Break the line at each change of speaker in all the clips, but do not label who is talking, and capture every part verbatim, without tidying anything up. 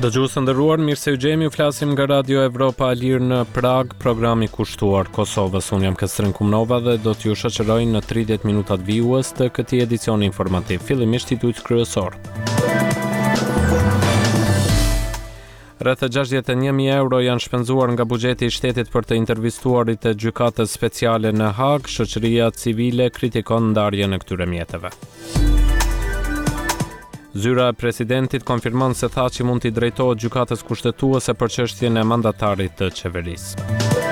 Dëgjues të nderuar, mirë se u gjemi, flasim nga Radio Evropa e Lirë në Prag, programi kushtuar Kosovës. Unë jam Kestrin Kumnova dhe do t'ju shoqëroj në tridhjetë minutat vijues të këtij edicioni informativ. Fillimisht titujt kryesor. Rreth gjashtëdhjetë e një mijë euro janë shpenzuar nga buxheti i shtetit për të intervistuarit e gjykatës speciale në Hag. Shoqëria civile kritikon ndarjen e këtyre mjeteve. Zyra e presidentit konfirmon se tha që mund t'i drejtohet gjykatës kushtetuese për çështjen e mandatarit të qeverisë.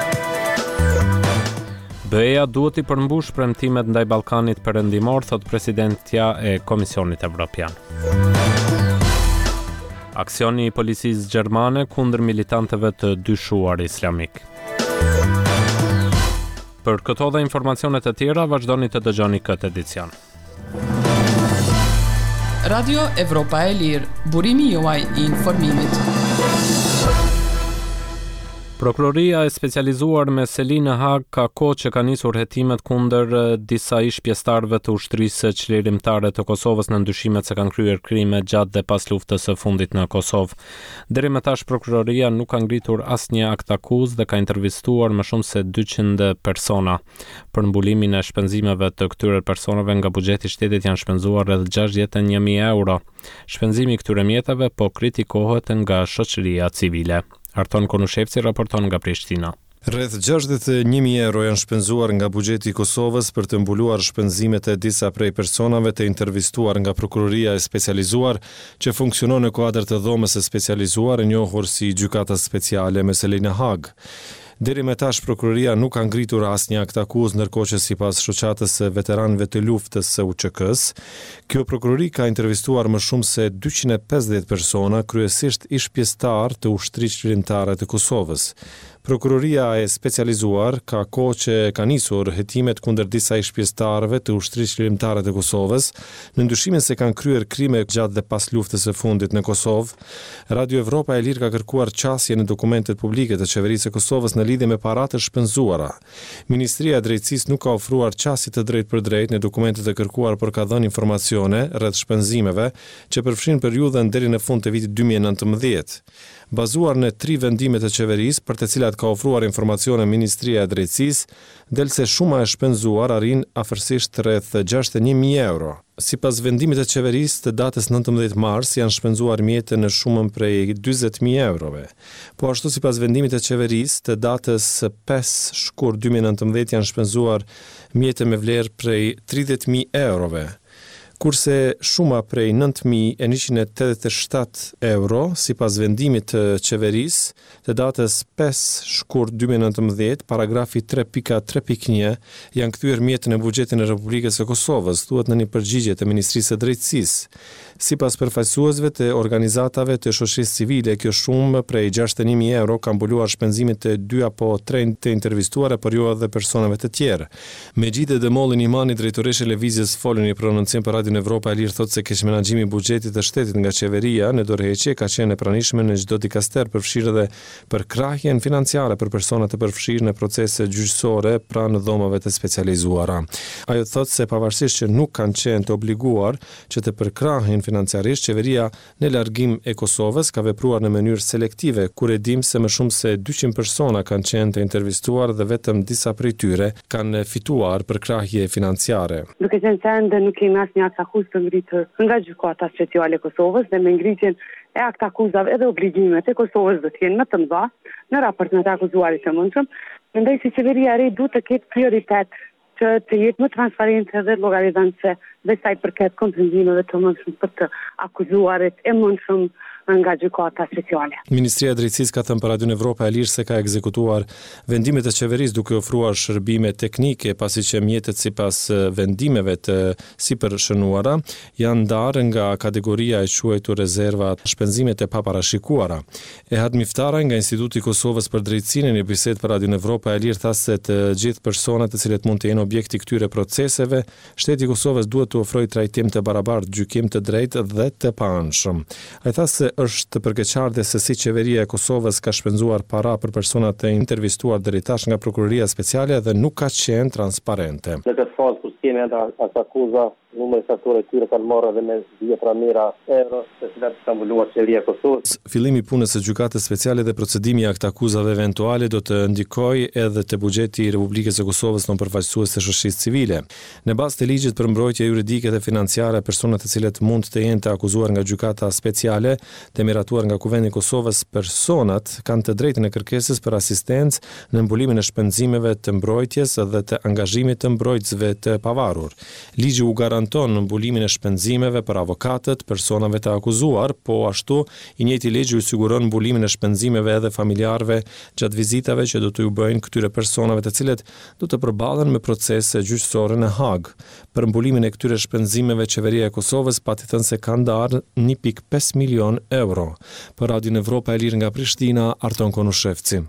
B E-ja duhet i përmbush premtimet ndaj Ballkanit Perëndimor, thot presidentja e Komisionit Evropian. Aksioni i policisë gjermane kundër militantëve të dyshuar islamik. Për këto dhe informacionet e tjera, vazhdoni të dëgjoni këtë edicion.
Radio Evropa e Lirë, burimi juaj i informimit.
Prokuroria e specializuar me seli në Hag ka kohë që ka nisur hetimet kundër disa ish pjesëtarëve të ushtrisë çlirimtare të Kosovës në ndyshimet se kanë kryer krime gjatë dhe pas luftës së fundit në Kosovë. Deri më tash prokuroria nuk ka ngritur asnjë akt akuzë dhe ka intervistuar më shumë se dyqind persona. Për mbulimin e shpenzimeve të këtyre personave nga buxheti i shtetit janë shpenzuar rreth gjashtëdhjetë e një mijë euro. Shpenzimi i këtyre mjeteve po kritikohet nga shoqëria civile. Arton Konushevci raporton nga Prishtina.
Rreth gjashtëdhjetë e një mijë euro janë shpenzuar nga buxheti i Kosovës për të mbuluar shpenzimet e disa prej personave të intervistuar nga prokuroria e specializuar që funksionon në kuadër të dhomës së specializuar e njohur si Gjykata Speciale me seli në Hag. Deri më tash prokuroria nuk ka ngritur asnjë akt akuzë, ndërkohë që sipas shoqatës së veteranëve të luftës së U Q K-s, kjo prokurori ka intervistuar më shumë se dyqind e pesëdhjetë persona, kryesisht ish pjesëtar të ushtrisë çlirimtare të Kosovës. Prokuroria e specializuar ka kohë që ka nisur hetimet kundër disa ish pjesëtarëve të ushtrisë çlirimtare të Kosovës në ndyshimin se kanë kryer krime gjatë dhe pas luftës së fundit në Kosovë. Radio Evropa e Lirë ka kërkuar qasje në dokumentet publike të qeverisë së Kosovës në lidhje me paratë të shpenzuara. Ministria e Drejtësisë nuk ka ofruar qasje të drejtë për drejtë në dokumentet e kërkuar, por ka dhënë informacione rreth shpenzimeve që përfshin periudhën deri në fund të vitit dy mijë e nëntëmbëdhjetë. Bazuar në tri vendime të qeverisë për të cilat ka ofruar informacione Ministria e Drejtësisë, del se shuma e shpenzuar arrin afërsisht rreth gjashtëdhjetë e një mijë euro. Sipas vendimit të qeverisë të datës nëntëmbëdhjetë mars janë shpenzuar mjete në shumën prej dyzet mijë eurove. Po ashtu sipas vendimit të qeverisë të datës pesë shkurt dy mijë e nëntëmbëdhjetë janë shpenzuar mjete me vlerë prej tridhjetë mijë eurove. Kurse shuma prej nëntë mijë e njëqind e tetëdhjetë e shtatë euro, sipas vendimit të qeverisë të datës pesë shkurt dy mijë e nëntëmbëdhjetë, paragrafi tre pikë tre pikë një, janë kthyer mjete në buxhetin e Republikës së Kosovës, thuhet në një përgjigje të Ministrisë së Drejtësisë. Sipas përfaqësuesve të organizatave të shoqërisë civile, kjo shumë prej gjashtëdhjetë e një mijë euro ka mbuluar shpenzimet të dy apo tre të intervistuara, por jo edhe personave të tjerë. Megjithë Demolli Imani, drejtoresha e lëvizjes, folën një prononcim për Radio Evropa e Lirë, thotë se keq menaxhimi i buxhetit të shtetit nga qeveria në dorëheqje ka qenë e pranishme në çdo dikaster, përfshirë edhe për krahjen financiare për persona të përfshirë në procese gjyqësore pranë dhomave të specializuara. Ajo thotë se pavarësisht që nuk kanë qenë të obliguar që të përkrahin financiarisht, qeveria në largim e Kosovës ka vepruar në mënyrë selektive, kur e dim se më shumë se dyqind persona kanë qenë të intervistuar dhe vetëm disa prej tyre kanë fituar përkrahje financiare.
Duke qenë se ende nuk kemi asnjë akt akuzë të ngritur nga Gjykata Speciale e Kosovës dhe me ngritjen e akt akuzave edhe obligimet e Kosovës do të jenë më të mëdha në raport me të akuzuarit të mundshëm, mendoj se qeveria e re duhet të ketë prioritet që të jetë më transparente dhe llogaridhënëse dhe sa i përket kompenzimeve të mundshëm për të akuzuarit e mundshëm nga Gjykata Speciale.
Ministria e Drejtësisë ka thënë për Radio Evropa e Lirë se ka ekzekutuar vendimet e qeverisë duke ofruar shërbime teknike, pasi që mjetet sipas vendimeve të sipërshënuara janë ndarë nga kategoria e quajtur rezerva shpenzimet e paparashikuara. Ehad Miftara nga Instituti i Kosovës për Drejtësinë në një bisedë për Radio Evropa e Lirë tha se të gjithë personat të cilët mund të jenë objekti këtyre proceseve, shteti i Kosovës duhet të ofrojë trajtim të barabartë, gjykim të drejtë dhe të paanshëm. Ai tha se është përkeqardhje se si qeveria e Kosovës ka shpenzuar para për personat e intervistuar deri tash nga prokuroria speciale dhe nuk ka qenë transparente.
Në këtë fazë kur kemi ata akuza numri saktuar e tyre kanë marrë edhe me dhjetra mijëra euro, të cilat kanë mbuluar qeveria e Kosovës.
Fillimi i punës së gjykatës speciale dhe procedimi i akt akuzave eventuale do të ndikojë edhe te buxheti i Republikës së Kosovës në përfaqësues të shoqërisë civile. Në bazë të ligjit për mbrojtje juridike dhe financiare, personat të cilët mund të jenë të akuzuar nga gjykata speciale, të miratuar nga Kuvendi i Kosovës, personat kanë të drejtën e kërkesës për asistencë në mbulimin e shpenzimeve të mbrojtjes dhe të angazhimit të mbrojtësve të pavarur. Ligji u garanton mbulimin e shpenzimeve për avokatët, personave të akuzuar, po ashtu i njëjti ligj u siguron mbulimin e shpenzimeve edhe familjarëve gjatë vizitave që do të u bëjnë këtyre personave të cilët do të përballen me procese gjyqësore në Hag. Për mbulimin e këtyre shpenzimeve, qeveria e Kosovës pati thënë se ka ndarë një pikë pesë milion euro. Për Radion Evropa e Lirë nga Prishtina, Arton Konushevci.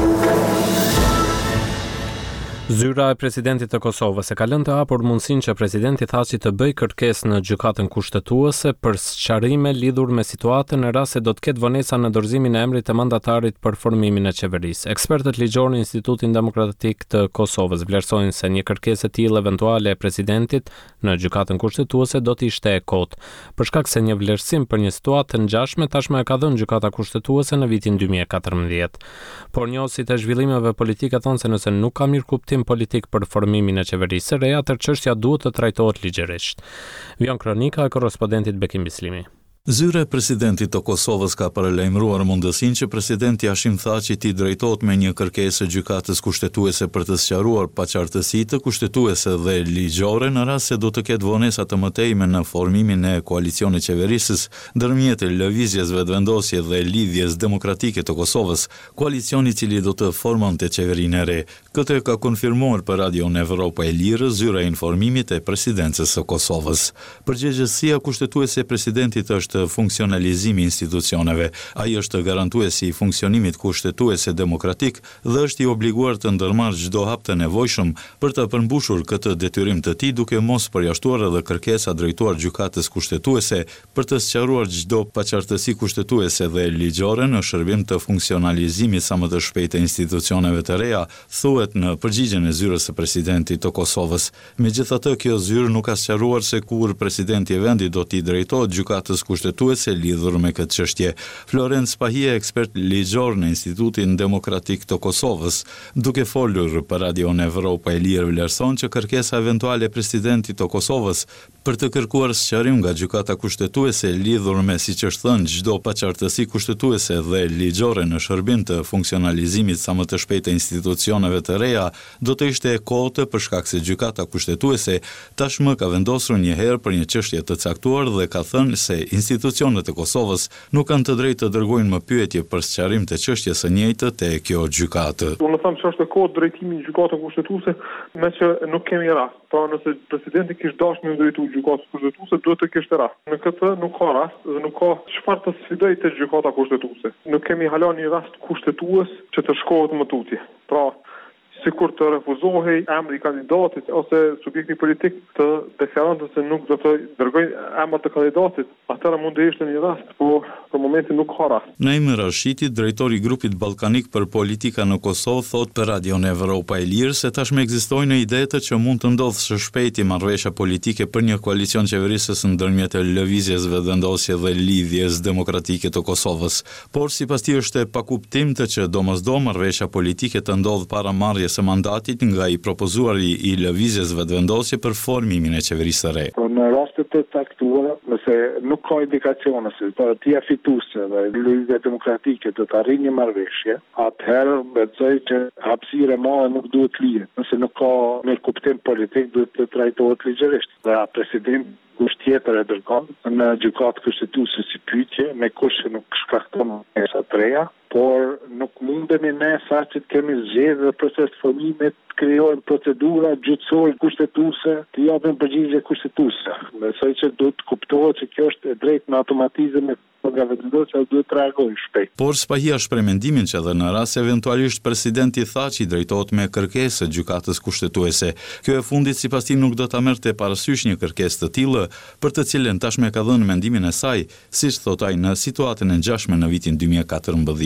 Zyra e presidentit të Kosovës e ka lënë të hapur mundësinë që presidenti Thaçi të bëjë kërkesë në gjykatën kushtetuese për sqarime lidhur me situatën në rast se do të ketë vonesa në dorëzimin e emrit të mandatarit për formimin e qeverisë. Ekspertët ligjor në Institutin Demokratik të Kosovës vlerësojnë se një kërkesë e tillë eventuale e presidentit në gjykatën kushtetuese do të ishte e kotë, për shkak se një vlerësim për një situatë të ngjashme tashmë e ka dhënë gjykata kushtetuese në vitin dy mijë e katërmbëdhjetë. Por njohësit e zhvillimeve politike thonë se nëse nuk ka mirë kuptim politik për formimin e qeverisë së re, atë çështja duhet të trajtohet ligjërisht. Vjon kronika e korrespondentit Bekim Bislimi.
Zyra e presidentit të Kosovës ka paralajmëruar mundësinë që presidenti Hashim Thaçi t'i drejtohet me një kërkesë gjykatës kushtetuese për të sqaruar paqartësitë kushtetuese dhe ligjore në rast se do të ketë vonesa të mëtejme në formimin e koalicionit qeverisës ndërmjet lëvizjes vetëvendosje dhe lidhjes demokratike të Kosovës, koalicioni i cili do të formonte qeverinë e re. Këtë ka konfirmuar për Radion Evropa e Lirë zyra e informimit e presidencës së Kosovës. Përgjegjësia kushtetuese e presidentit është funksionalizimi i institucioneve. Ai është garantuesi i funksionimit kushtetuese demokratik dhe është i obliguar të ndërmarrë çdo hap të nevojshëm për të përmbushur këtë detyrim të tij, duke mos përjashtuar edhe kërkesa drejtuar gjykatës kushtetuese për të sqaruar çdo paqartësi kushtetuese dhe ligjore në shërbim të funksionalizimit sa më të shpejtë të institucioneve të reja, thuhet në përgjigjen e zyrës së presidentit të Kosovës. Megjithatë, kjo zyrë nuk ka sqaruar se kur presidenti i vendit do t'i drejtohet gjykatës kushtetuese kushtetuese lidhur me këtë çështje. Florence Pahie, ekspert ligjor në Institutin Demokratik të Kosovës, duke folur për Radion Evropa e Lirë, vlerëson që kërkesa eventuale e presidentit të Kosovës për të kërkuar sqarim nga gjykata kushtetuese lidhur me, siç është thënë, çdo paqartësi kushtetuese dhe ligjore në shërbim të funksionalizimit sa më të shpejtë të institucioneve të reja, do të ishte e kotë për shkak se gjykata kushtetuese tashmë ka vendosur një herë për një çështje të caktuar dhe ka thënë se institucionet e Kosovës nuk kanë të drejtë të dërgojnë më pyetje për sqarim të çështjes së njëjtë te kjo gjykatë.
Unë them se është e kotë drejtimi i gjykatës kushtetuese, me që nuk kemi rast. Pra nëse presidenti kishte dashur të drejtojë gjykatës kushtetuese, duhet të kishte rast. Në këtë nuk ka rast dhe nuk ka çfarë të sfidojë te gjykata kushtetuese. Nuk kemi hala një rast kushtetues që të shkohet më tutje. Pra sikur të refuzohej emri i kandidatit ose subjekti politik të deklarantë se nuk do të dërgojë emrin të kandidatit, atëherë mund të ishte një rast, por për momentin nuk ka rast.
Naim Rashiti, drejtori i grupit ballkanik për politika në Kosovë, thot për Radion Evropa e Lirë se tashmë ekzistojnë idetë që mund të ndodhë së shpejti marrëveshja politike për një koalicion qeverisës ndërmjet lëvizjes vetëvendosje dhe lidhjes demokratike të Kosovës. Por sipas tij është e pakuptim të që domosdo marrëveshja politike të ndodhë para marrjes së mandatit nga i propozuari i lëvizjes vetëvendosje për formimin e qeverisë së re.
Në rastet të caktuara, nëse nuk ka indikacione se partia fituese dhe lëvizja demokratike do të arrijë një marrëveshje, atëherë besoj që hapësira e madhe nuk duhet lihet. Nëse nuk ka mirë kuptim politik, duhet të trajtohet ligjërisht. Dhe presidenti kush tjetër e dërgon në gjykatë kushtetuese si pyetje me kush që nuk shkakton esa të reja, por nuk mundemi ne sa që të kemi zgjedhje dhe proces të formimit të krijojmë procedura gjyqësore kushtetuese, të japim përgjigje kushtetuese. Besoj që duhet të kuptohet që kjo është e drejtë në automatizëm e nga vetëvendosja duhet të reagojë shpejt.
Por Spahia shpreh mendimin që edhe në rast eventualisht presidenti Thaçi drejtohet me kërkesë gjykatës kushtetuese. Kjo e fundit sipas tij nuk do ta merrte parasysh një kërkesë të tillë, për të cilën tashmë ka dhënë mendimin e saj, siç thot ai në situatën e ngjashme në vitin dy mijë e katërmbëdhjetë.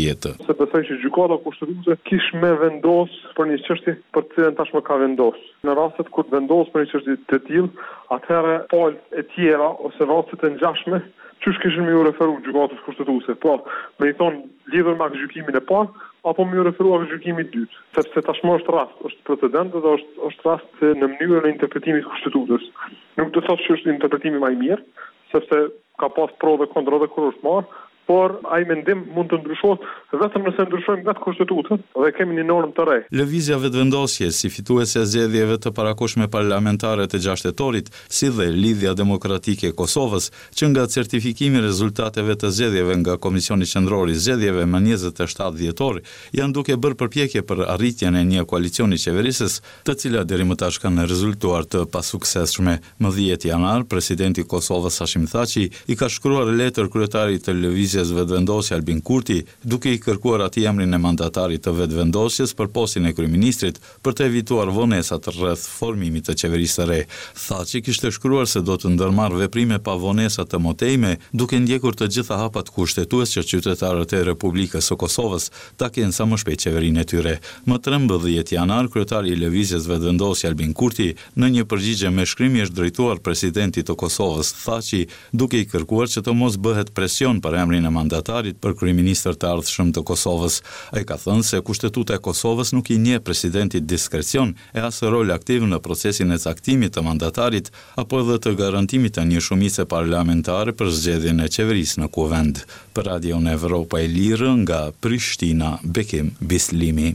nëntëmbëdhjetë.
Se besoj që gjykata kushtetuese kish me vendos për një çështje për të cilën tashmë ka vendos. Në rastet kur vendos për një çështje të tillë, atëherë palët e tjera ose rastet e ngjashme çysh kishin më u referu gjykatës kushtetuese. Po, me i thonë lidhur me gjykimin e parë apo më u referuar gjykimit dytë, sepse tashmë është rast, është precedent dhe është është rast në mënyrën e interpretimit kushtetues. Nuk do të thotë që është interpretimi më i mirë, sepse ka pas pro dhe kontra dhe kur është marrë, por ai mendim mund të ndryshohet vetëm nëse ndryshojmë vetë kushtetutën dhe kemi një normë të re.
Lëvizja vetëvendosje si fituese e zgjedhjeve të parakoshme parlamentare të gjashtë-tetorit, si dhe Lidhja Demokratike e Kosovës, që nga certifikimi i rezultateve të zgjedhjeve nga Komisioni Qendror i Zgjedhjeve më njëzet e shtatë dhjetor, janë duke bërë përpjekje për arritjen e një koalicioni qeverisës, të cilat deri më tash kanë rezultuar të pasuksesshme. Më dhjetë janar, presidenti i Kosovës Hashim Thaçi i ka shkruar letër kryetarit të lëvizjes vetëvendosje Albin Kurti, duke i kërkuar atij emrin e mandatarit të vetëvendosjes për postin e kryeministrit për të evituar vonesat rreth formimit të qeverisë së re. Thaçi kishte shkruar se do të ndërmarrë veprime pa vonesa të motejme, duke ndjekur të gjitha hapat kushtetues që qytetarët e Republikës së Kosovës ta kenë sa më shpejt qeverinë e tyre. Më trembëdhjetë janar, kryetari i lëvizjes vetëvendosje Albin Kurti, në një përgjigje me shkrim i është drejtuar presidentit të Kosovës Thaçi, duke i kërkuar që të mos bëhet presion për emrin e mandatarit për kryeministër të ardhshëm të Kosovës. Ai ka thënë se Kushtetuta e Kosovës nuk i njeh presidentit diskrecion e as rol aktiv në procesin e caktimit të mandatarit apo edhe të garantimit të një shumice parlamentare për zgjedhjen e qeverisë në kuvend. Për Radion Evropa e Lirë nga Prishtina, Bekim Bislimi.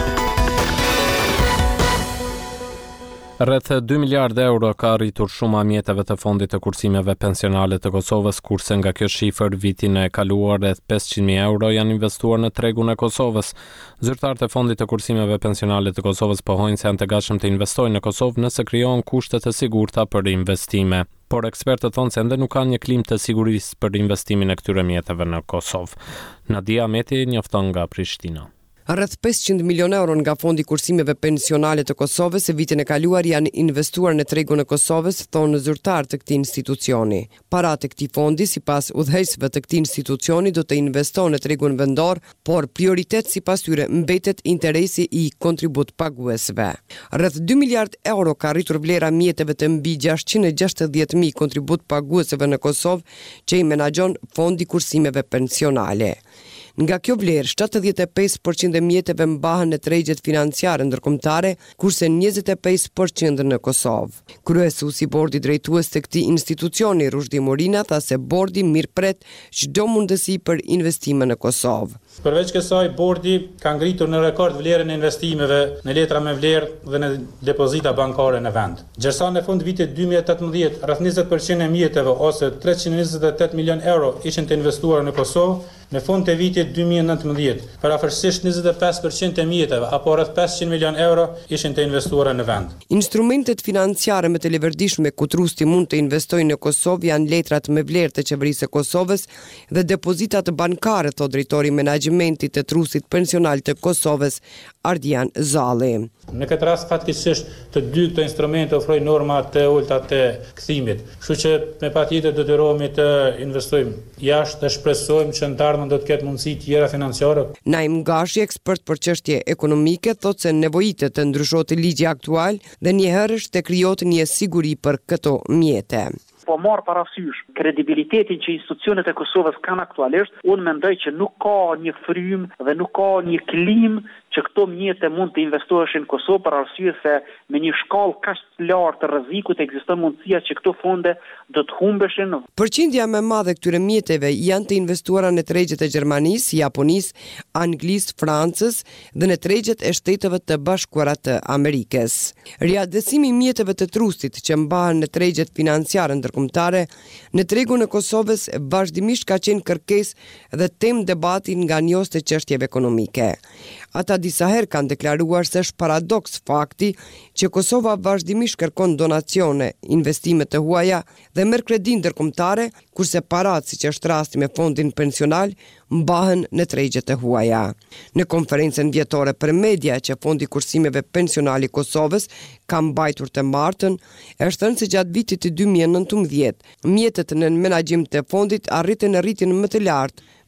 Rreth dy miliardë euro ka arritur shuma mjeteve të fondit të kursimeve pensionale të Kosovës, kurse nga kjo shifër vitin e kaluar rreth pesëqind mijë euro janë investuar në tregun e Kosovës. Zyrtarët e fondit të kursimeve pensionale të Kosovës pohojnë se janë të gatshëm të investojnë në Kosovë nëse krijohen kushte të sigurta për investime. Por ekspertët thonë se ende nuk ka një klim të sigurisë për investimin e këtyre mjeteve në Kosovë. Nadia Meti njofton nga Prishtina.
Rreth pesëqind milionë euro nga fondi kursimeve pensionale të Kosovës e vitin e kaluar janë investuar në tregun e Kosovës, thonë zyrtar të këtij institucioni. Paratë e këtij fondi, sipas udhëheqësve të këtij institucioni, do të investojnë në tregun vendor, por prioritet sipas tyre mbetet interesi i kontribut paguesve. Rreth dy miliardë euro ka arritur vlera mjeteve të mbi gjashtëqind e gjashtëdhjetë mijë kontribut paguesve në Kosovë, që i menaxhon fondi kursimeve pensionale. Nga kjo vlerë, shtatëdhjetë e pesë përqind e mjeteve mbahen në tregjet financiare ndërkombëtare, kurse njëzet e pesë përqind në Kosovë. Kryesuesi i bordit drejtues të këtij institucioni, Rushdi Morina, tha se bordi mirëpret çdo mundësi për investime në Kosovë.
Përveç kësaj, bordi ka ngritur në rekord vlerën e investimeve në letra me vlerë dhe në depozita bankare në vend. Gjërsa në fund vitit dy mijë e tetëmbëdhjetë, rreth njëzet përqind e mjeteve ose treqind e njëzet e tetë milion euro ishin të investuar në Kosovë. Në fund të vitit dy mijë e nëntëmbëdhjetë, parafërsisht njëzet e pesë përqind e mjeteve, apo rreth pesëqind milion euro, ishin të investuara në vend.
Instrumentet financiare me të leverdishme ku trusti mund të investojnë në Kosovë janë letrat me vlerë të qeverisë së Kosovës dhe depozitat bankare, thotë drejtori i menaxhimentit të trustit pensional të Kosovës, Ardian Zalli.
Në këtë rast fatkeqësisht të dy këto instrumente ofrojnë norma të ulta të kthimit. Kështu që me patjetër detyrohemi të investojmë jashtë dhe shpresojmë që në të ardhmen do të ketë mundësi tjera financiare.
Naim Gashi, ekspert për çështje ekonomike, thotë se nevojitet të ndryshohet ligji aktual dhe njëherësh të krijohet një siguri për këto mjete.
Po marr parasysh kredibilitetin që institucionet e Kosovës kanë aktualisht, unë mendoj që nuk ka një frymë dhe nuk ka një klim që këto mjete mund të investoheshin në Kosovë për arsye se me një shkallë kaq të lartë të rrezikut ekziston mundësia që këto fonde do të humbeshin.
Përqindja më e madhe këtyre mjeteve janë të investuara në tregjet e Gjermanisë, Japonisë, Anglisë, Francës dhe në tregjet e Shteteve të Bashkuara të Amerikës. Riadësimi i mjeteve të trustit që mbahen në tregjet financiare ndërkombëtare në tregun e Kosovës vazhdimisht ka qenë kërkesë dhe temë debati nga njohës të çështjeve ekonomike. Ata disa herë kanë deklaruar se është paradoks fakti që Kosova vazhdimisht kërkon donacione, investime të huaja dhe merr kredi ndërkombëtare, kurse paratë, siç është rasti me fondin pensional, mbahen në tregjet e huaja. Në konferencën vjetore për media që Fondi Kursimeve Pensional i Kosovës ka mbajtur të martën, është thënë se gjatë vitit të dy mijë e nëntëmbëdhjetë, mjetet në menaxhim të fondit arritën në rritjen më të lartë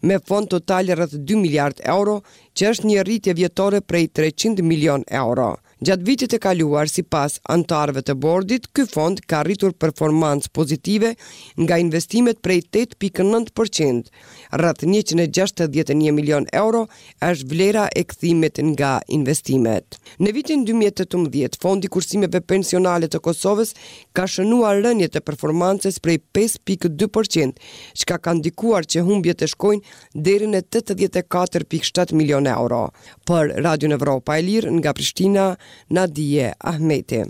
me fond total rreth dy miliard euro, që është një rritje vjetore prej treqind milion euro. Gjatë vitit e kaluar, si pas antarëve të bordit, ky fond ka rritur performancë pozitive nga investimet prej tetë pikë nëntë përqind. Rreth njëqind e gjashtëdhjetë e një milion euro është vlera e kthimit nga investimet. Në vitin dy mijë e tetëmbëdhjetë, Fondi Kursimeve Pensionale të Kosovës ka shënuar rënje të performancës prej pesë pikë dy përqind, çka ka ndikuar që humbjet të shkojnë deri në tetëdhjetë e katër pikë shtatë milion euro. Për Radion Evropa e Lirë nga Prishtina, Nadije Ahmeti.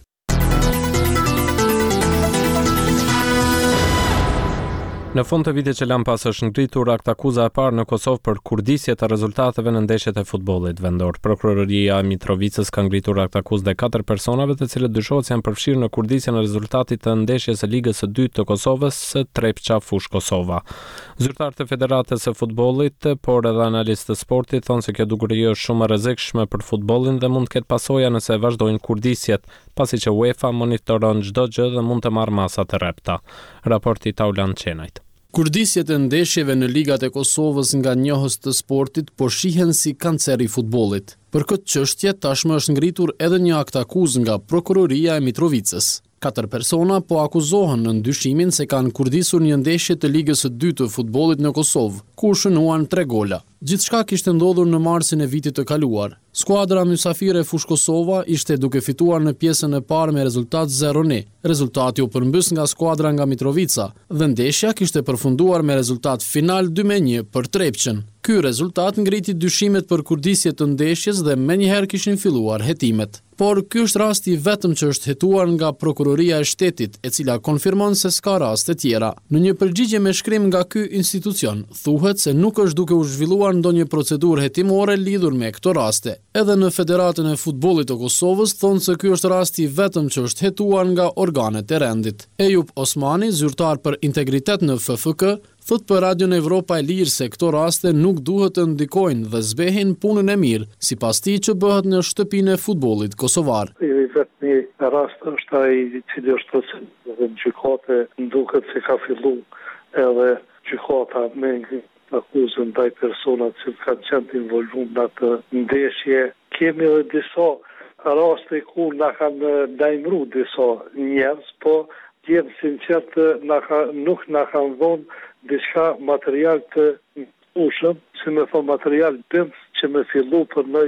Në fund të vitit që lan pas është ngritur akt akuza e parë në Kosovë për kurdisje të rezultateve në ndeshjet e futbollit vendor. Prokuroria e Mitrovicës ka ngritur akt akuzë ndaj katër personave, të cilët dyshohet se janë përfshirë në kurdisjen e rezultatit të ndeshjes së Ligës së dytë të Kosovës, Trepça Fush Kosova. Zyrtarët e Federatës së Futbollit, por edhe analistë të sportit thonë se kjo dukuri është shumë e rrezikshme për futbollin dhe mund të ketë pasoja nëse vazhdojnë kurdisjet, pasi që UEFA monitoron çdo gjë dhe mund të marrë masa të rrepta. Raporti Taulan Çenajt.
Kurdisjet e ndeshjeve në ligat e Kosovës nga njohës të sportit po shihen si kancer i futbollit. Për këtë çështje tashmë është ngritur edhe një akt akuzë nga prokuroria e Mitrovicës. Katër persona po akuzohen në ndyshimin se kanë kurdisur një ndeshje të ligës së dytë të futbollit në Kosovë, ku shënuan tre gola. Gjithçka kishte ndodhur në marsin e vitit të kaluar. Skuadra mysafire Fush Kosova ishte duke fituar në pjesën e parë me rezultat zero një. Rezultati u përmbys nga skuadra nga Mitrovica dhe ndeshja kishte përfunduar me rezultat final dy me një për Trepçën. Ky rezultat ngriti dyshimet për kurdisje të ndeshjes dhe menjëherë kishin filluar hetimet. Por ky është rasti vetëm që është hetuar nga prokuroria e shtetit, e cila konfirmon se s'ka raste tjera. Në një përgjigje me shkrim nga ky institucion, thuhet se nuk është duke u zhvilluar ndonjë procedurë hetimore lidhur me këto raste. Edhe në Federatën e Futbollit të Kosovës thonë se ky është rasti vetëm që është hetuar nga organet e rendit. Ejup Osmani, zyrtar për integritet në F F K, thot për Radion Evropa e Lirë se këto raste nuk duhet të ndikojnë dhe zbehin punën e mirë, sipas tij që bëhet në shtëpinë e futbollit kosovar.
Vetëm një rast është ai i cili është proceduar dhe gjykate duket se ka filluar edhe gjykata me akuzën ndaj personave që kanë qenë të involvuar në atë ndeshje. Kemi edhe disa raste ku na kanë ndajmëruar disa njerëz, po jem sinqert nuk na kanë dhënë diçka material të ushëm, si me thonë material dëmës që me fillu për në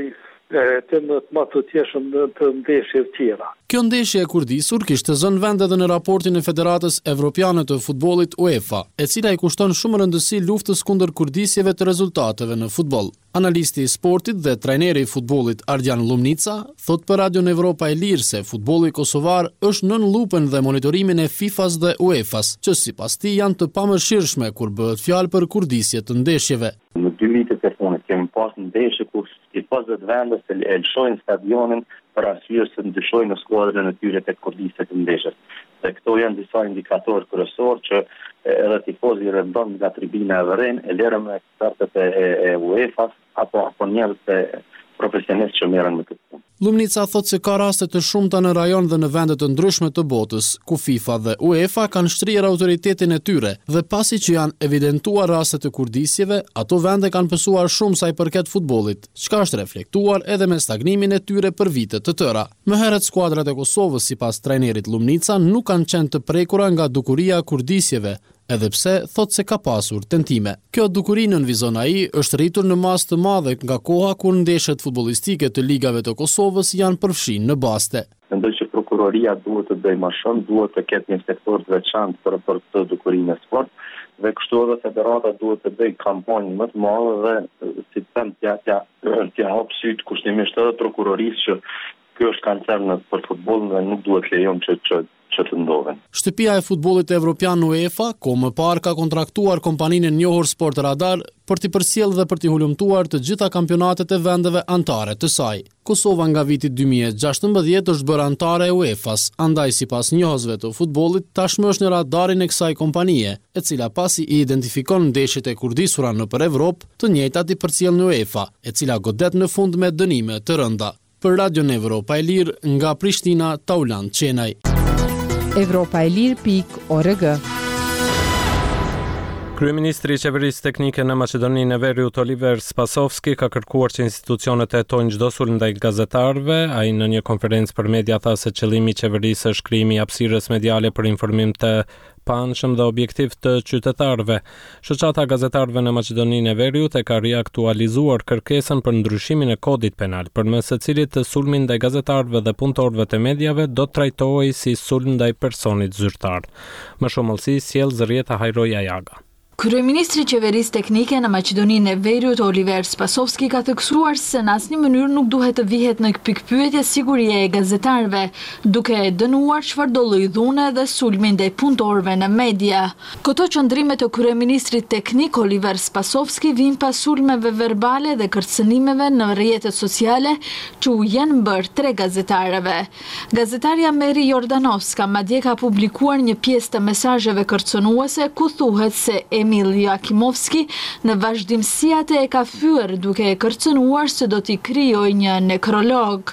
të më të tjeshëm në të ndeshje tjera.
Kjo ndeshje e kurdisur kishte zënë vend edhe në raportin e Federatës Evropiane të Futbollit UEFA, e cila i kushton shumë rëndësi luftës kundër kurdisjeve të rezultateve në futboll. Analisti i sportit dhe trajneri i futbollit Ardian Lumnica thot për Radion Evropa e Lirë se futbolli kosovar është nën lupën dhe monitorimin e FIFA-s dhe UEFA-s, që sipas tij janë të pamërshirshme kur bëhet fjalë për kurdisje të ndeshjeve.
Në dy vitet e fundit kemi pas ndeshje kur sipas vendës se e lëshojnë stadionin për arsye se ndryshojnë në skuadrën e tyre të kurdisjes të ndeshjes. Dhe këto janë disa indikatorë kryesorë që edhe tifozët rëndon nga tribina e vëren, e lërë me ekspertët e, e UEFA-s apo apo njerëz të profesionistë që merren me këtë punë.
Lumnica thot se ka raste të shumta në rajon dhe në vende të ndryshme të botës, ku FIFA dhe UEFA kanë shtrirë autoritetin e tyre dhe pasi që janë evidentuar raste të kurdisjeve, ato vende kanë pësuar shumë sa i përket futbollit, çka është reflektuar edhe me stagnimin e tyre për vite të tëra. Më herët skuadrat e Kosovës, sipas trajnerit Lumnica, nuk kanë qenë të prekura nga dukuria e kurdisjeve, edhe pse thot se ka pasur tentime. Kjo dukuri nënvizon ai është rritur në masë të madhe nga koha kur ndeshjet futbollistike të ligave të Kosovës janë përfshirë në baste.
Mendoj që prokuroria duhet të bëjë më shumë, duhet të ketë një sektor të veçantë për për këtë dukuri në sport, dhe kështu edhe federata duhet të bëjë kampanjë më të madhe dhe si të them t'ja t'ja t'ja hap syt kushtimisht edhe prokurorisë që kjo është kancer në për futbollin dhe nuk duhet lejon që që që të ndodhen.
Shtëpia e futbollit evropian në UEFA, ko më parë ka kontraktuar kompaninë e njohur Sport Radar për t'i përcjellë dhe për t'i hulumtuar të gjitha kampionatet e vendeve anëtare të saj. Kosova nga viti dy mijë e gjashtëmbëdhjetë është bërë anëtare e UEFA-s, andaj sipas njohësve të futbollit tashmë është në radarin e kësaj kompanie, e cila pasi i identifikon ndeshjet e kurdisura nëpër Evropë, të njëjtat i përcjell në UEFA, e cila godet në fund me dënime të rënda. Për Radion Evropa e Lirë, nga Prishtina, Taulan Çenaj.
Evropa e Lirë pikë org
Kryeministri i Qeverisë Teknike në Maqedoninë e Veriut Oliver Spasovski ka kërkuar që institucionet të hetojnë çdo sulm ndaj gazetarëve. Ai në një konferencë për media tha se qëllimi i qeverisë është krijimi i hapësirës mediale për informim të panshëm dhe objektiv të qytetarëve. Shoqata e gazetarëve në Maqedoninë e Veriut e ka riaktualizuar kërkesën për ndryshimin e kodit penal, përmes së cilit të sulmi ndaj gazetarëve dhe punëtorëve të mediave do të trajtohej si sulm ndaj personit zyrtar. Më shumë mësi sjell Zërieta Hajroja Jaga.
Kryeministri i Qeverisë Teknike në Maqedoninë e Veriut Oliver Spasovski ka theksuar se në asnjë mënyrë nuk duhet të vihet në pikpyetje siguria e gazetarëve, duke e dënuar çfarëdo lloj dhune dhe sulmi ndaj punëtorëve në media. Këto qëndrime të kryeministrit teknik Oliver Spasovski vijnë pas sulmeve verbale dhe kërcënimeve në rrjetet sociale që u janë bërë tre gazetarëve. Gazetaria Meri Jordanovska madje ka publikuar një pjesë të mesazheve kërcënuese ku thuhet se Emil Jakimovski në vazhdimsi atë e ka fyer duke e kërcënuar se do t'i krijojë një nekrolog.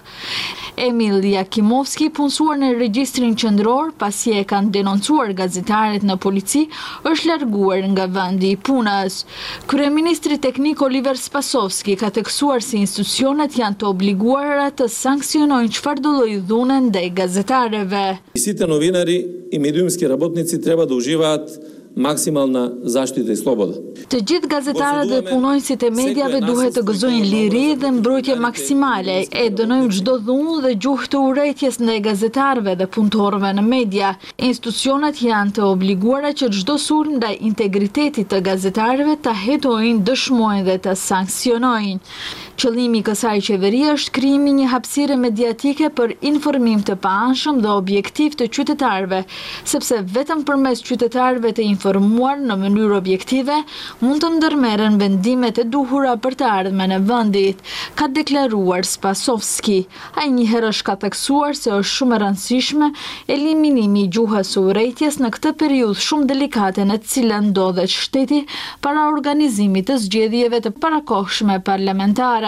Emil Jakimovski, punësuar në regjistrin qendror pasi e kanë denoncuar gazetarët në polici, është larguar nga vendi i punës. Kryeministri teknik Oliver Spasovski ka theksuar se institucionet janë të obliguara të sankcionojnë çfarëdo lloj dhune ndaj gazetarëve.
Сите новинари и медиумски работници treba da uživaат maksimalna zaštita i sloboda.
Të gjithë gazetarët dhe punonjësit e mediave duhet të gëzojnë liri dhe mbrojtje maksimale. E dënojmë çdo dhunë dhe gjuhë të urrejtjes ndaj gazetarëve dhe punëtorëve në media. Institucionet janë të obliguara që çdo sulm ndaj integritetit të gazetarëve ta hetojnë, dëshmojnë dhe të sankcionojnë. Qëllimi i kësaj qeverie është krijimi një hapësire mediatike për informim të paanshëm dhe objektiv të qytetarëve, sepse vetëm përmes qytetarëve të informuar në mënyrë objektive mund të ndërmerren vendimet e duhura për të ardhmen e vendit, ka deklaruar Spasovski. Ai njëherë është ka theksuar se është shumë e rëndësishme eliminimi i gjuhës së urrejtjes në këtë periudhë shumë delikate në të cilën ndodhet shteti para organizimit të zgjedhjeve të parakohshme parlamentare.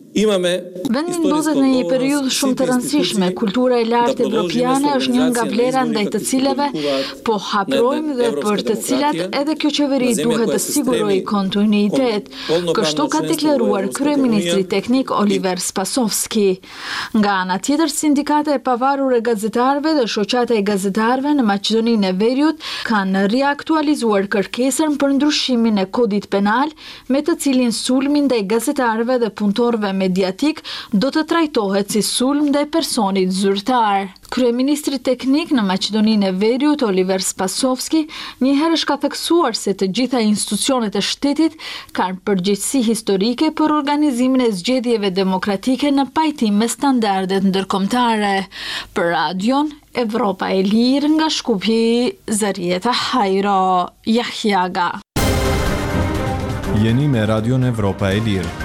Vendi ndodhet në një periudhë shumë të rëndësishme. Kultura e lartë evropiane është një nga vlerat ndaj të cilave po haprojmë dhe për të cilat edhe kjo qeveri duhet të sigurojë kontinuitet. Kështu ka deklaruar kryeministri teknik Oliver Spasovski. Nga ana tjetër, sindikata e pavarur e gazetarëve dhe shoqata e gazetarëve në Maqedoninë e Veriut kanë riaktualizuar kërkesën për ndryshimin e kodit penal, me të cilin sulmi ndaj gazetarëve dhe punëtorëve mediatik do të trajtohet si sulm ndaj personit zyrtar. Kryeministri teknik në Maqedoninë e Veriut Oliver Spasovski njëherë është ka theksuar se të gjitha institucionet e shtetit kanë përgjegjësi historike për organizimin e zgjedhjeve demokratike në pajtim me standardet ndërkombëtare. Për Radion Evropa e Lirë nga Shkupi, Zërieta Hajro Jahjaga.
Jeni me Radion Evropa e Lirë.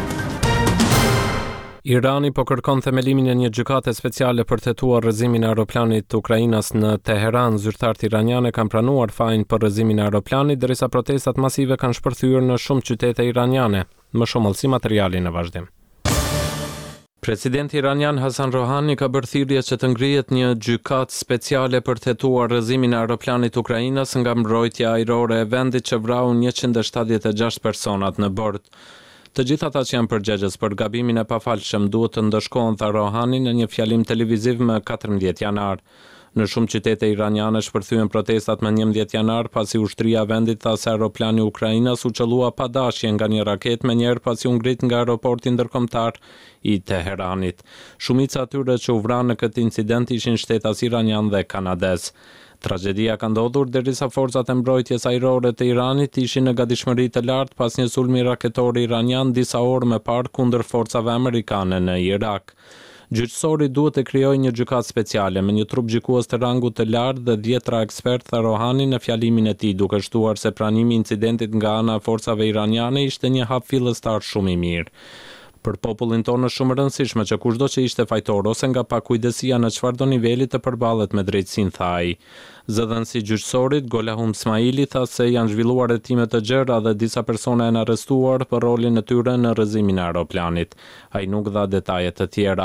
Irani po kërkon themelimin e një gjykate speciale për të hetuar rrëzimin e aeroplanit të Ukrainës në Teheran. Zyrtarët iranianë kanë pranuar fajin për rrëzimin e aeroplanit, derisa protestat masive kanë shpërthyer në shumë qytete iraniane. Më shumë mëlsi materiali në vazhdim. Presidenti iranian Hasan Rohani ka bërë thirrje që të ngrihet një gjykatë speciale për të hetuar rrëzimin e aeroplanit të Ukrainës nga mbrojtja ajrore e vendit që vrau njëqind e shtatëdhjetë e gjashtë personat në bord. Të gjithë ata që janë përgjegjës për gabimin e pafalshëm duhet të ndëshkohen, tha Rohani në një fjalim televiziv më katërmbëdhjetë janar. Në shumë qytete iraniane shpërthyen protestat më njëmbëdhjetë janar pasi ushtria e vendit tha se aeroplani i Ukrainës u çellua pa dashje nga një raketë me njerë pasi u ngrit nga aeroporti ndërkombëtar i Teheranit. Shumica atyre që u vranë në këtë incident ishin shtetas iranian dhe kanadez. Tragedia ka ndodhur derisa forcat e mbrojtjes ajrore të Iranit ishin në gatishmëri të lartë pas një sulmi raketor iranian disa orë më parë kundër forcave amerikane në Irak. Gjyqësori duhet të krijojë një gjykatë speciale me një trup gjykues të rangut të lartë dhe dhjetra ekspert, tha Rohani në fjalimin e tij, duke shtuar se pranimi i incidentit nga ana e forcave iraniane ishte një hap fillestar shumë i mirë. Për popullin tonë është shumë rëndësishme që kushdo që ishte fajtor ose nga pakujdesia në çfarëdo niveli të përballet me drejtësinë, tha ai. Zëdhënësi gjyqësorit Golahum Smaili tha se janë zhvilluar hetime të gjera dhe disa persona janë arrestuar për rolin e tyre në rrëzimin e aeroplanit. Ai nuk dha detaje të tjera.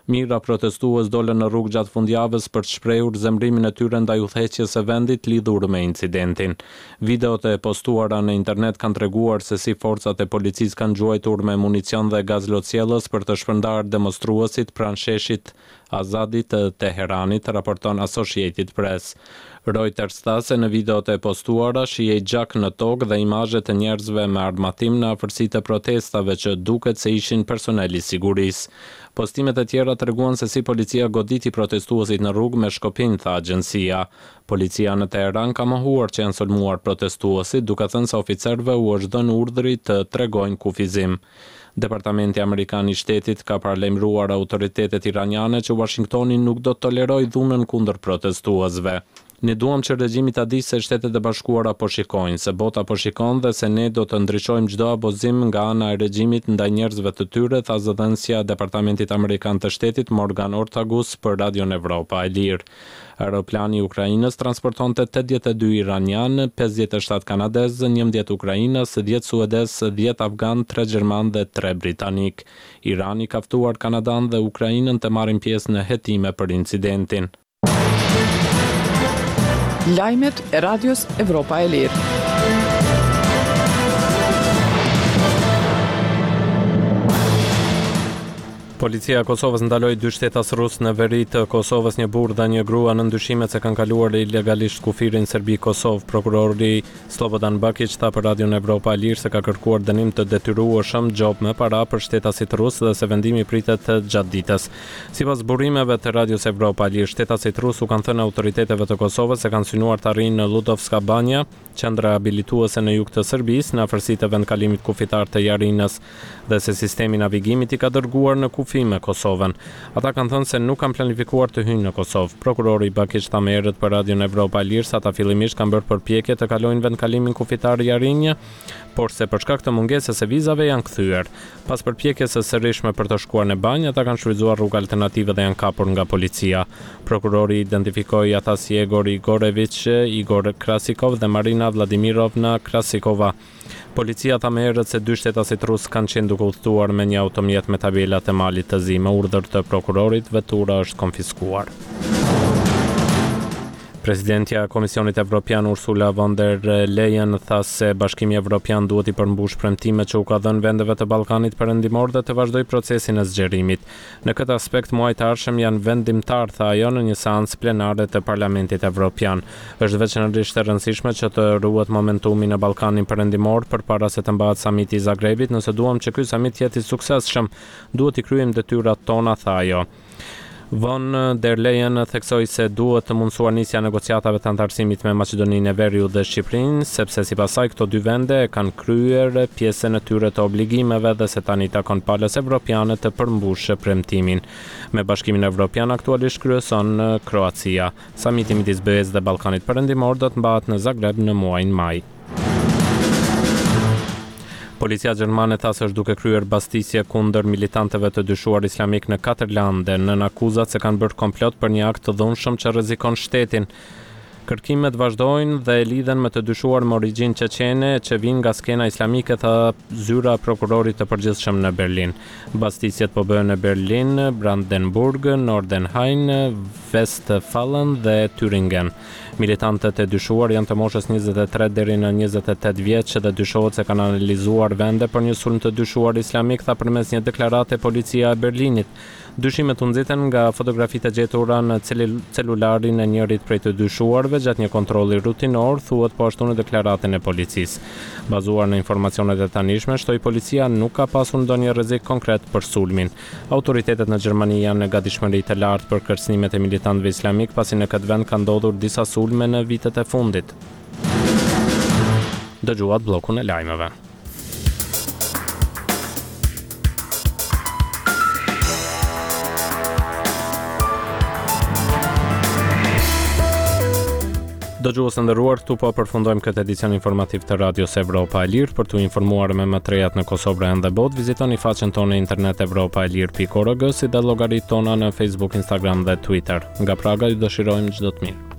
Mijëra protestues dolën në rrugë gjatë fundjavës për të shprehur zemrimin e tyre ndaj udhëheqjes së vendit lidhur me incidentin. Videot e postuara në internet kanë treguar se si forcat e policisë kanë gjuajtur me municion dhe gaz lotësjellës për të shpërndarë demonstruesit pranë sheshit Azadit të Teheranit, raporton Associated Press. Reuters tha se në videot e postuara shihej gjak në tokë dhe imazhe të njerëzve me armatim në afërsi të protestave që duket se ishin personel i sigurisë. Postimet e tjera treguan se si policia goditi protestuesit në rrugë me shkopinj, tha agjencia. Policia në Teheran ka mohuar që janë sulmuar protestuesit, duke thënë se oficerëve u është dhënë urdhri të tregojnë kufizim. Departamenti Amerikan i Shtetit ka paralajmëruar autoritetet iraniane që Washingtoni nuk do të tolerojë dhunën kundër protestuesve. Ne duam që regjimi ta dijë se Shtetet e Bashkuara po shikojnë, se bota po shikon dhe se ne do të ndriçojmë çdo abuzim nga ana e regjimit ndaj njerëzve të tyre, tha zëdhënësja e Departamentit Amerikan të Shtetit Morgan Ortagus për Radion Evropa e Lirë. Aeroplani i Ukrainës transportonte tetëdhjetë e dy iranian, pesëdhjetë e shtatë kanadez, njëmbëdhjetë ukrainas, dhjetë suedez, dhjetë afgan, tre gjerman dhe tre britanik. Irani ka ftuar Kanadan dhe Ukrainën të marrin pjesë në hetime për incidentin.
Lajmet e Radios Evropa e Lirë.
Policia e Kosovës ndaloi dy shtetas rus në veri të Kosovës, një burr dhe një grua në ndyshimet se kanë kaluar ilegalisht kufirin Serbi-Kosovë. Prokurori Slobodan Bakić tha për Radion Evropa e Lirë se ka kërkuar dënim të detyrueshëm gjop me para për shtetasit rus dhe se vendimi pritet gjatë ditës. Sipas burimeve të Radios Evropa e Lirë, shtetasit rus u kanë thënë autoriteteve të Kosovës se kanë synuar të arrijnë në Ludovska Banja, qendra habilituese në jug të Serbisë, në afërsi të vendkalimit kufitar të Jarinës, dhe se sistemi navigimit i ka dërguar në kufi me Kosovën. Ata kanë thënë se nuk kanë planifikuar të hyjnë në Kosovë. Prokurori Bakić tha më herët për Radion Evropa e Lirë se ata fillimisht kanë bërë përpjekje të kalojnë vendkalimin kufitar Jarinje, por se për shkak të mungesës së vizave janë kthyer. Pas përpjekjes së sërishme për të shkuar në banjë, ata kanë shfrytzuar rrugë alternative dhe janë kapur nga policia. Prokurori identifikoi ata si Egor Igorević, Igor Krasikov dhe Marina Vladimirovna Krasikova. Policia tha më herët se dy shtetasit rus kanë qenë duke udhëtuar me një automjet me tabelat e malit të zi. Me urdhër të prokurorit, vetura është konfiskuar. Presidentja e Komisionit Evropian Ursula von der Leyen tha se Bashkimi Evropian duhet i përmbush premtimet që u ka dhënë vendeve të Ballkanit Perëndimor dhe të vazhdojë procesin e zgjerimit. Në këtë aspekt muajt të ardhshëm janë vendimtar, tha ajo në një seancë plenare të Parlamentit Evropian. Është veçanërisht e rëndësishme që të ruhet momentumi në Ballkanin Perëndimor përpara se të mbahet samiti i Zagrebit. Nëse duam që ky samit të jetë i suksesshëm, duhet i kryejmë detyrat tona, tha ajo. Von der Leyen theksoi se duhet të mundësuar nisja negociatave të antarësimit me Maqedoninë e Veriut dhe Shqipërinë, sepse sipas saj këto dy vende kanë kryer pjesën e tyre të obligimeve dhe se tani takon palës evropiane të përmbushë premtimin. Me Bashkimin Evropian aktualisht kryeson Kroacia. Samiti midis B E S dhe Ballkanit Perëndimor do të mbahet në Zagreb në muajin maj. Policia gjermane tha se është duke kryer bastisje kundër militantëve të dyshuar islamik në katër lande, nën akuzat se kanë bërë komplot për një akt të dhunshëm që rrezikon shtetin. Kërkimet vazhdojnë dhe e lidhen me të dyshuar me origjinë çeçene që vijnë nga skena islamike, tha zyra e prokurorit të përgjithshëm në Berlin. Bastisjet po bëhen në Berlin, Brandenburg, Nordenhain, Westfalen dhe Thüringen. Militantët e dyshuar janë të moshës njëzet e tre deri në njëzet e tetë vjeç dhe dyshohet se kanë analizuar vende për një sulm të dyshuar islamik, tha përmes një deklarate policia e Berlinit. Dyshimet u nxiten nga fotografitë e gjetura në celularin e njërit prej të dyshuarve gjatë një kontrolli rutinor, thuhet po ashtu në deklaratën e policisë. Bazuar në informacionet e tanishme, shtoi policia nuk ka pasur ndonjë rrezik konkret për sulmin. Autoritetet në Gjermani janë në gatishmëri të lartë për kërcënimet e militantëve islamik, pasi në këtë vend kanë ndodhur disa sulme në vitet e fundit. Dëgjuat bllokun e lajmeve. Dëgjues të nderuar, këtu po përfundojmë këtë edicion informativ të Radios Evropa e Lirë. Për t'u informuar me më të rejat në Kosovë dhe botë, vizitoni faqen tonë në internet evropa e lirë pikë org, si dhe llogaritë tona në Facebook, Instagram dhe Twitter. Nga Praga ju dëshirojmë çdo të mirë.